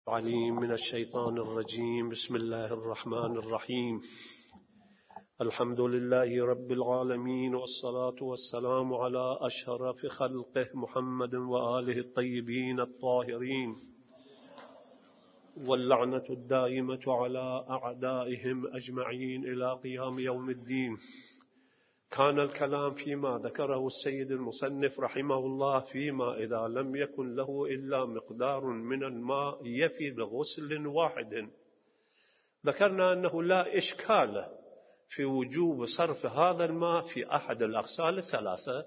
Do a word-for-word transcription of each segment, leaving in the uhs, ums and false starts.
عليم من الشيطان الرجيم. بسم الله الرحمن الرحيم. الحمد لله رب العالمين، والصلاة والسلام على أشرف خلقه محمد وآله الطيبين الطاهرين، واللعنة الدائمة على أعدائهم أجمعين إلى قيام يوم الدين. كان الكلام فيما ذكره السيد المصنف رحمه الله فيما إذا لم يكن له إلا مقدار من الماء يفي لغسل واحد. ذكرنا أنه لا إشكال في وجوب صرف هذا الماء في أحد الأغسال الثلاثة،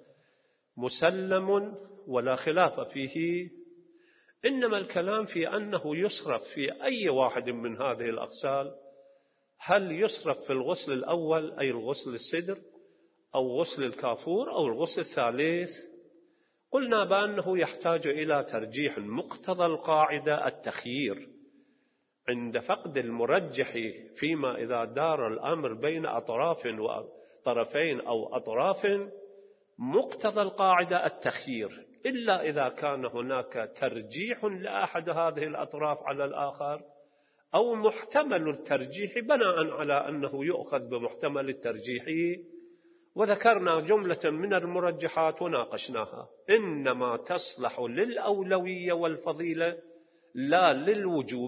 مسلم ولا خلاف فيه، إنما الكلام في أنه يصرف في أي واحد من هذه الأغسال. هل يصرف في الغسل الأول أي الغسل الصدر، أو غسل الكافور، أو الغسل الثالث؟ قلنا بأنه يحتاج إلى ترجيح. مقتضى القاعدة التخيير عند فقد المرجح فيما إذا دار الأمر بين أطراف وطرفين أو أطراف، مقتضى القاعدة التخيير، إلا إذا كان هناك ترجيح لأحد هذه الأطراف على الآخر، أو محتمل الترجيح بناء على أنه يؤخذ بمحتمل الترجيح. وذكرنا جملة من المرجحات وناقشناها، إنما تصلح للأولوية والفضيلة لا للوجوب،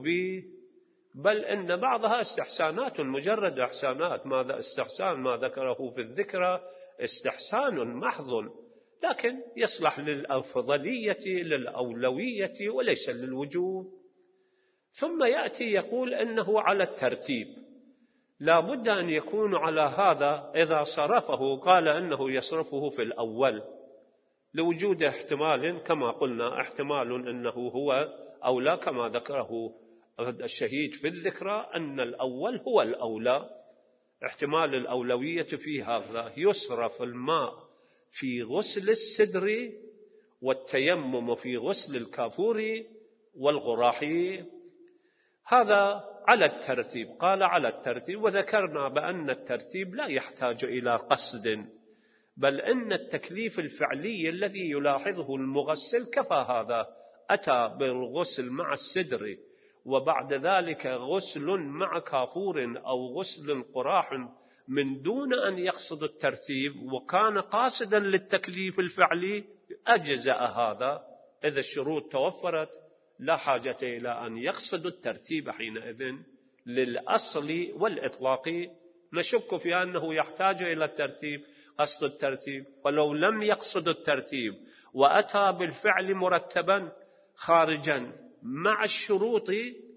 بل إن بعضها استحسانات، مجرد إحسانات. ماذا استحسان؟ ما ذكره في الذكرى استحسان محض، لكن يصلح للأفضلية للأولوية وليس للوجوب. ثم يأتي يقول إنه على الترتيب، لا بد أن يكون على هذا. إذا صرفه قال أنه يصرفه في الأول لوجود احتمال، كما قلنا احتمال أنه هو أولى، كما ذكره الشهيد في الذكرى أن الأول هو الأولى، احتمال الأولوية في هذا. يصرف الماء في غسل السدر والتيمم في غسل الكافور والغراحي، هذا على الترتيب. قال على الترتيب، وذكرنا بأن الترتيب لا يحتاج إلى قصد، بل إن التكليف الفعلي الذي يلاحظه المغسل كفى هذا. أتى بالغسل مع السدر وبعد ذلك غسل مع كافور أو غسل قراح من دون أن يقصد الترتيب، وكان قاصدا للتكليف الفعلي، أجزأ هذا. إذا الشروط توفرت لا حاجة إلى أن يقصد الترتيب حينئذ. للأصل والإطلاق نشك في أنه يحتاج إلى الترتيب، قصد الترتيب. ولو لم يقصد الترتيب وأتى بالفعل مرتبا خارجا مع الشروط،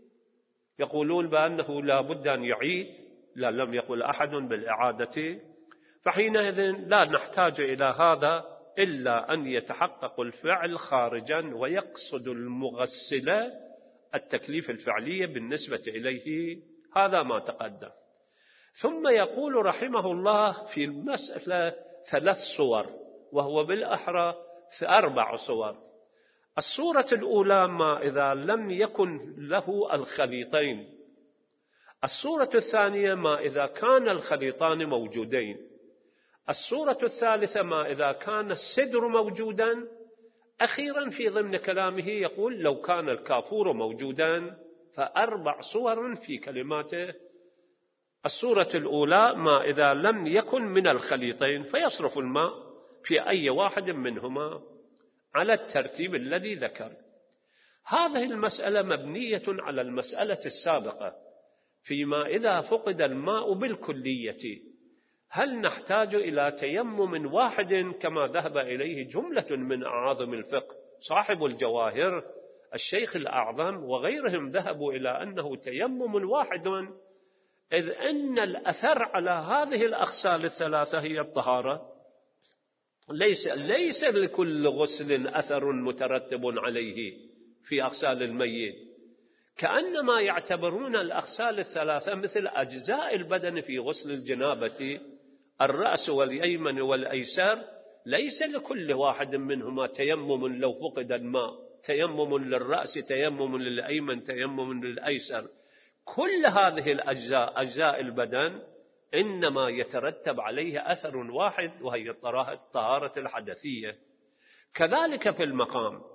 يقولون بأنه لا بد أن يعيد. لا، لم يقل أحد بالإعادة، فحينئذ لا نحتاج إلى هذا إلا أن يتحقق الفعل خارجا ويقصد المغسل التكليف الفعلي بالنسبة إليه. هذا ما تقدم. ثم يقول رحمه الله في المسألة ثلاث صور، وهو بالأحرى أربع صور. الصورة الأولى ما إذا لم يكن له الخليطين. الصورة الثانية ما إذا كان الخليطان موجودين. الصورة الثالثة ما إذا كان السدر موجودا. أخيرا في ضمن كلامه يقول لو كان الكافور موجودا. فأربع صور في كلماته. الصورة الأولى ما إذا لم يكن من الخليطين، فيصرف الماء في أي واحد منهما على الترتيب الذي ذكر. هذه المسألة مبنية على المسألة السابقة فيما إذا فقد الماء بالكلية، هل نحتاج إلى تيمم واحد كما ذهب إليه جملة من أعاظم الفقه؟ صاحب الجواهر الشيخ الأعظم وغيرهم ذهبوا إلى أنه تيمم واحد، إذ أن الأثر على هذه الأغسال الثلاثة هي الطهارة. ليس, ليس لكل غسل أثر مترتب عليه في أغسال الميت، كأنما يعتبرون الأغسال الثلاثة مثل أجزاء البدن في غسل الجنابة، الرأس واليمن والأيسر. ليس لكل واحد منهما تيمم لو فقد الماء، تيمم للرأس، تيمم للأيمن، تيمم للأيسر. كل هذه الأجزاء أجزاء البدن إنما يترتب عليه أثر واحد، وهي الطهارة الحدثية. كذلك في المقام،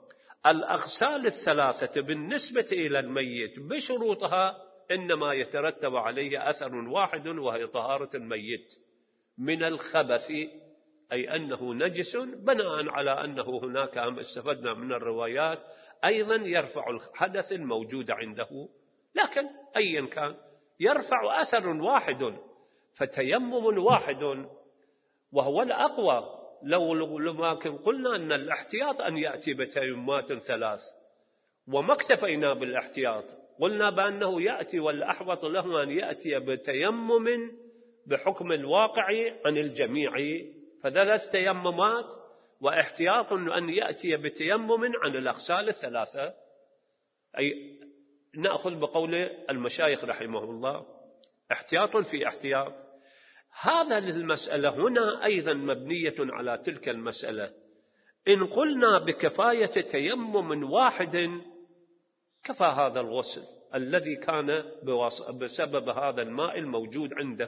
الأغسال الثلاثة بالنسبة إلى الميت بشروطها إنما يترتب عليه أثر واحد، وهي طهارة الميت من الخبث، أي أنه نجس، بناء على أنه هناك أم استفدنا من الروايات أيضا يرفع الحدث الموجود عنده، لكن أيا كان يرفع أثر واحد، فتيمم واحد وهو الأقوى. لو لكن قلنا أن الاحتياط أن يأتي بتيممات ثلاث، وما اكتفينا بالاحتياط، قلنا بأنه يأتي والأحوط له أن يأتي بتيمم بحكم الواقع عن الجميع، فثلاث تيممات، واحتياط أن يأتي بتيمم عن الأغسال الثلاثة، أي نأخذ بقول المشايخ رحمه الله احتياط في احتياط. هذا للمسألة هنا أيضا مبنية على تلك المسألة. إن قلنا بكفاية تيمم واحد كفى هذا الغسل الذي كان بسبب هذا الماء الموجود عنده،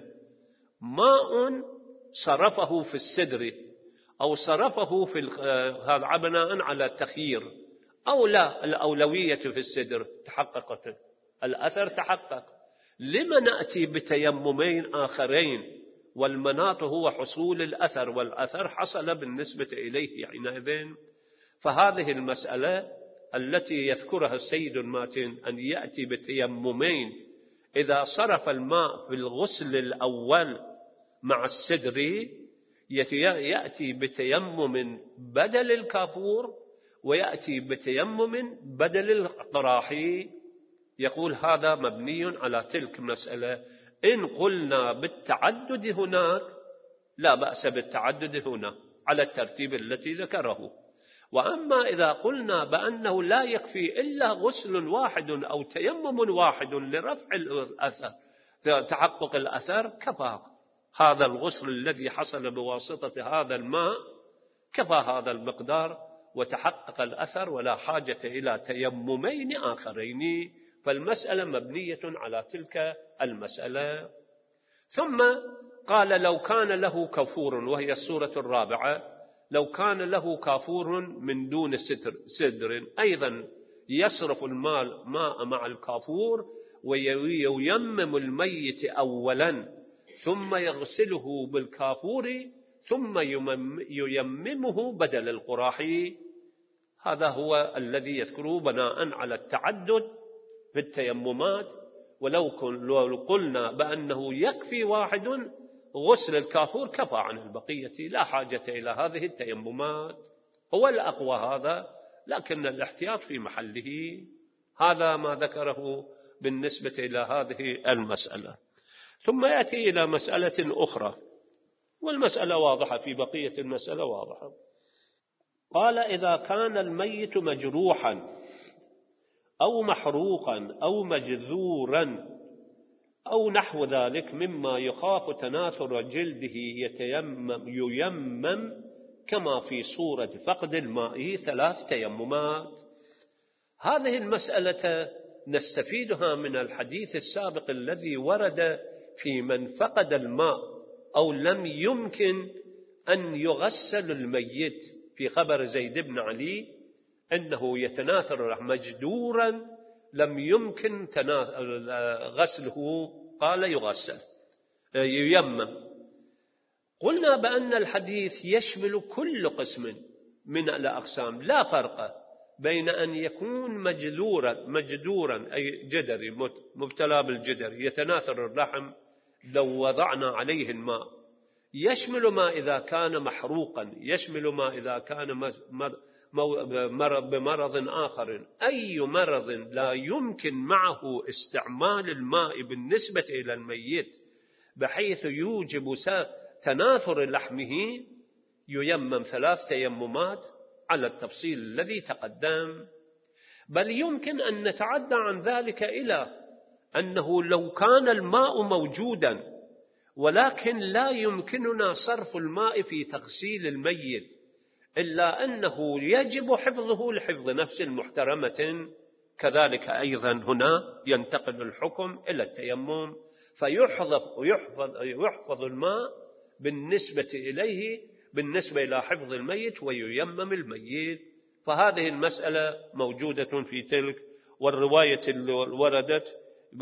ماء صرفه في السدر أو صرفه في هذا بناء على التخيير، أو لا، الأولوية في السدر تحققت، الأثر تحقق، لما نأتي بتيممين آخرين والمناط هو حصول الأثر، والأثر حصل بالنسبة إليه حينئذ؟ فهذه المسألة التي يذكرها السيد الماتن أن يأتي بتيممين إذا صرف الماء في الغسل الأول مع السدر، يأتي بتيمم بدل الكافور ويأتي بتيمم بدل القراحي. يقول هذا مبني على تلك المسألة. إن قلنا بالتعدد هناك لا بأس بالتعدد هنا على الترتيب التي ذكره، وأما إذا قلنا بأنه لا يكفي إلا غسل واحد أو تيمم واحد لرفع الأثر تحقق الأثر، كفى هذا الغسل الذي حصل بواسطة هذا الماء، كفى هذا المقدار وتحقق الأثر، ولا حاجة إلى تيممين آخرين. فالمسألة مبنية على تلك المسألة. ثم قال لو كان له كافور، وهي السورة الرابعة، لو كان له كافور من دون سدر أيضا يصرف الماء ماء مع الكافور وييمم الميت أولا ثم يغسله بالكافور ثم ييممه بدل القراحي. هذا هو الذي يذكره بناء على التعدد في التيممات. ولو قلنا بأنه يكفي واحد غسل الكافور كفى عن البقية، لا حاجة إلى هذه التيممات، هو الأقوى هذا، لكن الاحتياط في محله. هذا ما ذكره بالنسبة إلى هذه المسألة. ثم يأتي إلى مسألة أخرى، والمسألة واضحة، في بقية المسألة واضحة. قال إذا كان الميت مجروحا أو محروقا أو مجذورا أو نحو ذلك مما يخاف تناثر جلده يتيمم ييمم كما في صورة فقد الماء ثلاث تيممات. هذه المسألة نستفيدها من الحديث السابق الذي ورد في من فقد الماء أو لم يمكن أن يغسل الميت في خبر زيد بن علي أنه يتناثر مجدورا لم يمكن غسله، قال يغسل ييمم. قلنا بأن الحديث يشمل كل قسم من الأقسام، لا فرق بين أن يكون مجدورا مجدورا أي جدري مبتلى بالجدر يتناثر اللحم لو وضعنا عليه الماء، يشمل ما إذا كان محروقا، يشمل ما إذا كان بمرض آخر، أي مرض لا يمكن معه استعمال الماء بالنسبة إلى الميت بحيث يوجب تناثر لحمه، ييمم ثلاث تيممات على التفصيل الذي تقدم. بل يمكن أن نتعدى عن ذلك إلى أنه لو كان الماء موجودا ولكن لا يمكننا صرف الماء في تغسيل الميت، إلا أنه يجب حفظه لحفظ نفس محترمة، كذلك أيضا هنا ينتقل الحكم إلى التيمم، فيحفظ يحفظ يحفظ الماء بالنسبة إليه بالنسبة إلى حفظ الميت وييمم الميت فهذه المسألة موجودة في تلك. والرواية اللي وردت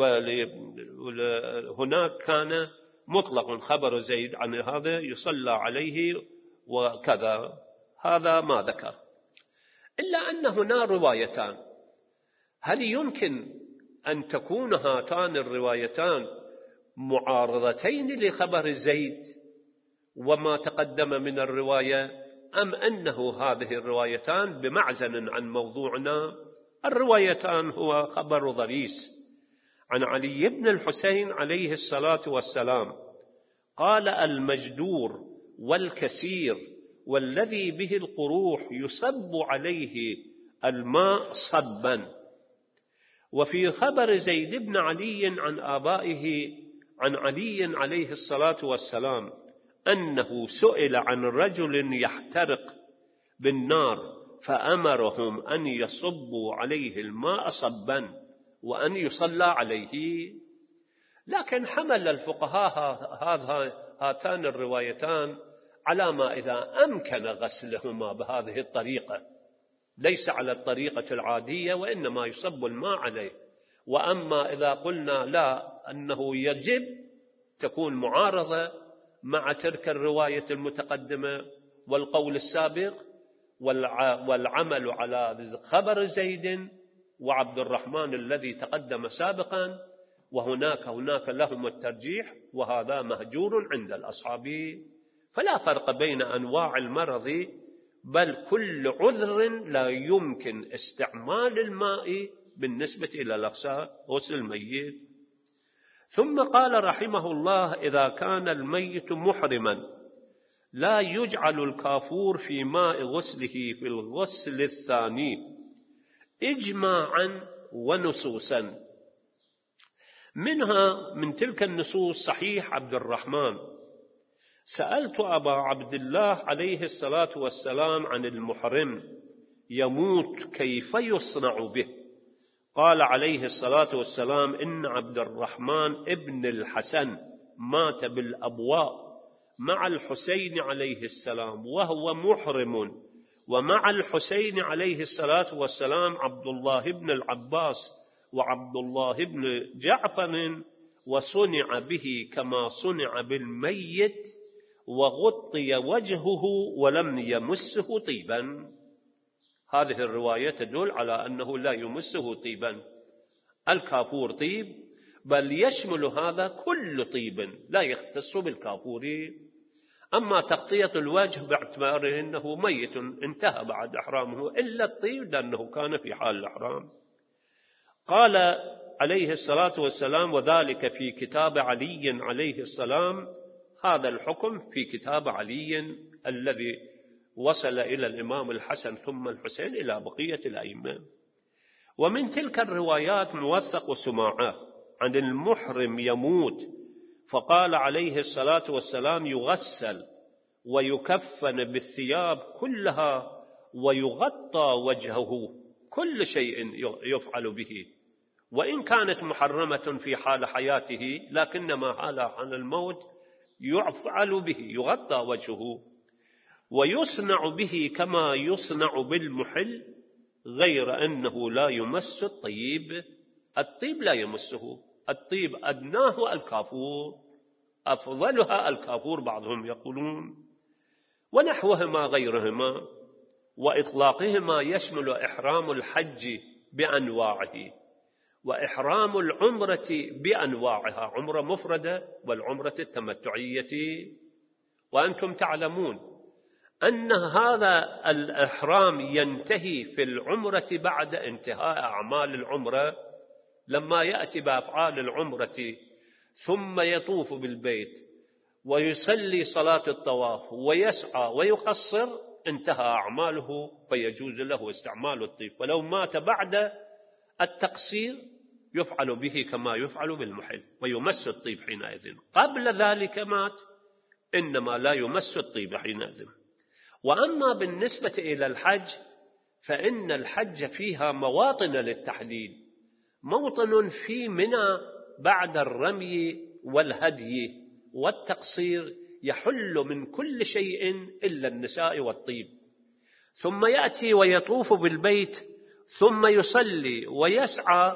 هناك كان مطلق خبر زيد عن هذا يصلى عليه وكذا، هذا ما ذكر. إلا أن هنا روايتان، هل يمكن أن تكون هاتان الروايتان معارضتين لخبر زيد وما تقدم من الرواية، أم أنه هذه الروايتان بمعزل عن موضوعنا؟ الروايتان هو خبر ضريس عن علي بن الحسين عليه الصلاة والسلام قال: المجدور والكسير والذي به القروح يصب عليه الماء صبا. وفي خبر زيد بن علي عن آبائه عن علي عليه الصلاة والسلام أنه سئل عن رجل يحترق بالنار فأمرهم أن يصبوا عليه الماء صبا وأن يصلى عليه. لكن حمل الفقهاء هاتان الروايتان على ما إذا أمكن غسلهما بهذه الطريقة، ليس على الطريقة العادية وإنما يصب الماء عليه. وأما إذا قلنا لا، أنه يجب، تكون معارضة مع تلك الرواية المتقدمة والقول السابق والعمل على خبر زيد وعبد الرحمن الذي تقدم سابقا، وهناك هناك لهم الترجيح، وهذا مهجور عند الأصحاب. فلا فرق بين أنواع المرض، بل كل عذر لا يمكن استعمال الماء بالنسبة إلى غسل الميت. ثم قال رحمه الله: إذا كان الميت محرما لا يجعل الكافور في ماء غسله في الغسل الثاني إجماعا ونصوصا. منها من تلك النصوص صحيح عبد الرحمن: سألت أبا عبد الله عليه الصلاة والسلام عن المحرم يموت كيف يصنع به؟ قال عليه الصلاة والسلام: إن عبد الرحمن ابن الحسن مات بالأبواء مع الحسين عليه السلام وهو محرم، ومع الحسين عليه الصلاة والسلام عبد الله بن العباس وعبد الله بن جعفر، وصنع به كما صنع بالميت، وغطي وجهه ولم يمسه طيبا. هذه الرواية تدل على أنه لا يمسه طيبا. الكافور طيب، بل يشمل هذا كل طيب، لا يختص بالكافور. أما تغطية الوجه باعتباره أنه ميت انتهى بعد إحرامه، إلا الطيب لأنه كان في حال الإحرام. قال عليه الصلاة والسلام: وذلك في كتاب علي عليه السلام. هذا الحكم في كتاب علي الذي وصل إلى الإمام الحسن ثم الحسين إلى بقية الأئمة. ومن تلك الروايات موثق سماعة عن المحرم يموت، فقال عليه الصلاة والسلام: يغسل ويكفن بالثياب كلها ويغطى وجهه، كل شيء يفعل به، وإن كانت محرمة في حال حياته، لكنما حال عن الموت يفعل به، يغطى وجهه، ويصنع به كما يصنع بالمحل، غير أنه لا يمس الطيب. الطيب لا يمسه، الطيب أدناه الكافور، أفضلها الكافور بعضهم يقولون، ونحوهما غيرهما. وإطلاقهما يشمل إحرام الحج بأنواعه، وإحرام العمرة بأنواعها، عمرة مفردة والعمرة التمتعية. وأنتم تعلمون أن هذا الإحرام ينتهي في العمرة بعد انتهاء أعمال العمرة، لما يأتي بأفعال العمرة ثم يطوف بالبيت ويصلي صلاة الطواف ويسعى ويقصر، انتهى أعماله، فيجوز له استعمال الطيب. ولو مات بعد التقصير يفعل به كما يفعل بالمحل، ويمس الطيب حينئذ. قبل ذلك مات، إنما لا يمس الطيب حينئذ. وأما بالنسبة إلى الحج، فإن الحج فيها مواطن للتحليل، موطن في منى بعد الرمي والهدي والتقصير يحل من كل شيء إلا النساء والطيب، ثم يأتي ويطوف بالبيت ثم يصلي ويسعى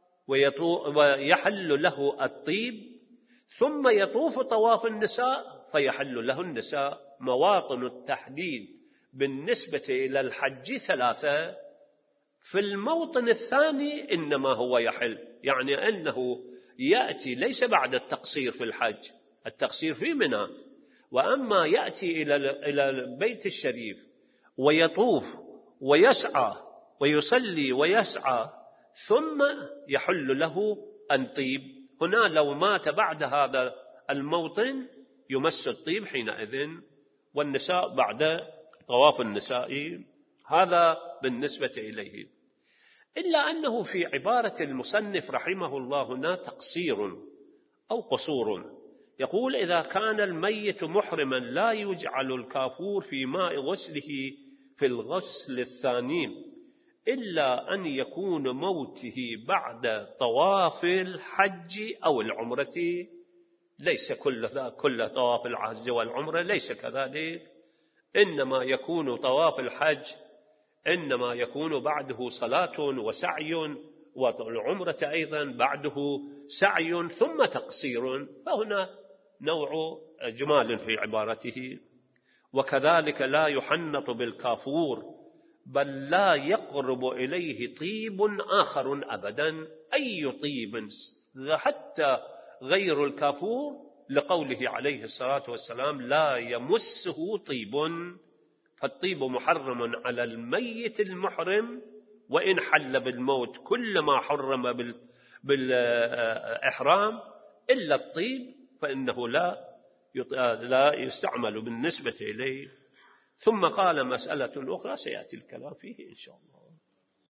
ويحل له الطيب، ثم يطوف طواف النساء فيحل له النساء. مواطن التحديد بالنسبة إلى الحج ثلاثة. في الموطن الثاني إنما هو يحل، يعني أنه يأتي ليس بعد التقصير في الحج، التقصير في منى، وأما يأتي إلى البيت الشريف ويطوف ويسعى ويصلي ويسعى ثم يحل له الطيب. هنا لو مات بعد هذا الموطن يمس الطيب حينئذ، والنساء بعد طواف النساء. هذا بالنسبة إليه. إلا أنه في عبارة المصنف رحمه الله هنا تقصير أو قصور. يقول: إذا كان الميت محرما لا يجعل الكافور في ماء غسله في الغسل الثاني إلا أن يكون موته بعد طواف الحج أو العمرة. ليس كل كل طواف الحج والعمرة، ليس كذلك. إنما يكون طواف الحج إنما يكون بعده صلاة وسعي، والعمرة أيضا بعده سعي ثم تقصير، فهنا نوع إجمال في عبارته. وكذلك لا يحنط بالكافور، بل لا يقرب إليه طيب آخر أبدا، أي طيب حتى غير الكافور، لقوله عليه الصلاة والسلام: لا يمسه طيب. فالطيب محرم على الميت المحرم، وإن حل بالموت كل ما حرم بالإحرام إلا الطيب فإنه لا لا يستعمل بالنسبة إليه. ثم قال مسألة أخرى سيأتي الكلام فيه إن شاء الله.